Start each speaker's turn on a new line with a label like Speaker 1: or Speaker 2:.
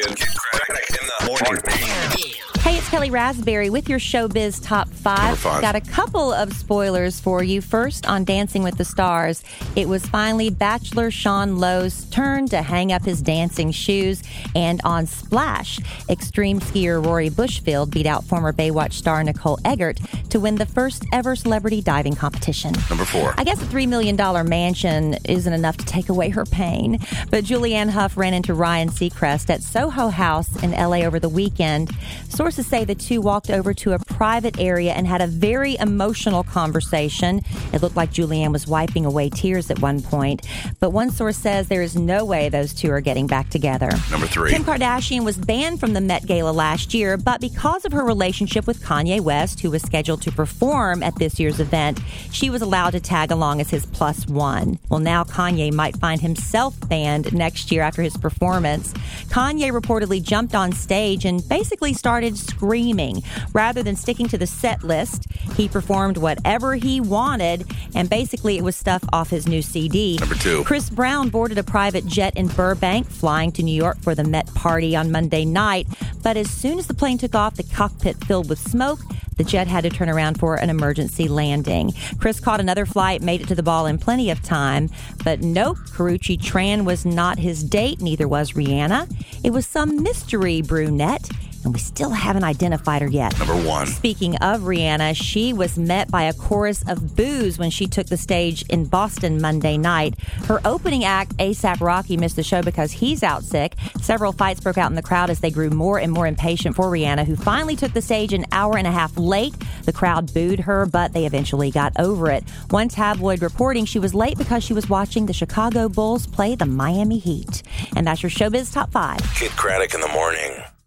Speaker 1: Kid Craddock in the morning.
Speaker 2: Hey, it's Kelly Raspberry with your Showbiz Top 5.
Speaker 1: Number 5.
Speaker 2: Got a couple of spoilers for you. First, on Dancing with the Stars, it was finally Bachelor Sean Lowe's turn to hang up his dancing shoes. And on Splash, extreme skier Rory Bushfield beat out former Baywatch star Nicole Eggert to win the first ever celebrity diving competition.
Speaker 1: Number 4.
Speaker 2: I guess a $3 million mansion isn't enough to take away her pain. But Julianne Hough ran into Ryan Seacrest at Soho House in L.A. over the weekend. Sources say the two walked over to a private area and had a very emotional conversation. It looked like Julianne was wiping away tears at one point. But one source says there is no way those two are getting back together.
Speaker 1: Number 3.
Speaker 2: Kim Kardashian was banned from the Met Gala last year, but because of her relationship with Kanye West, who was scheduled to perform at this year's event, she was allowed to tag along as his plus one. Well, now Kanye might find himself banned next year after his performance. Kanye reportedly jumped on stage and basically started screaming. Rather than sticking to the set list, he performed whatever he wanted, and basically it was stuff off his new CD.
Speaker 1: Number 2.
Speaker 2: Chris Brown boarded a private jet in Burbank, flying to New York for the Met party on Monday night. But as soon as the plane took off, the cockpit filled with smoke. The jet had to turn around for an emergency landing. Chris caught another flight, made it to the ball in plenty of time. But nope, Karrueche Tran was not his date, neither was Rihanna. It was some mystery brunette, and we still haven't identified her yet.
Speaker 1: Number 1.
Speaker 2: Speaking of Rihanna, she was met by a chorus of boos when she took the stage in Boston Monday night. Her opening act, A$AP Rocky, missed the show because he's out sick. Several fights broke out in the crowd as they grew more and more impatient for Rihanna, who finally took the stage an hour and a half late. The crowd booed her, but they eventually got over it. One tabloid reporting she was late because she was watching the Chicago Bulls play the Miami Heat. And that's your Showbiz Top 5.
Speaker 1: Kid Craddock in the morning.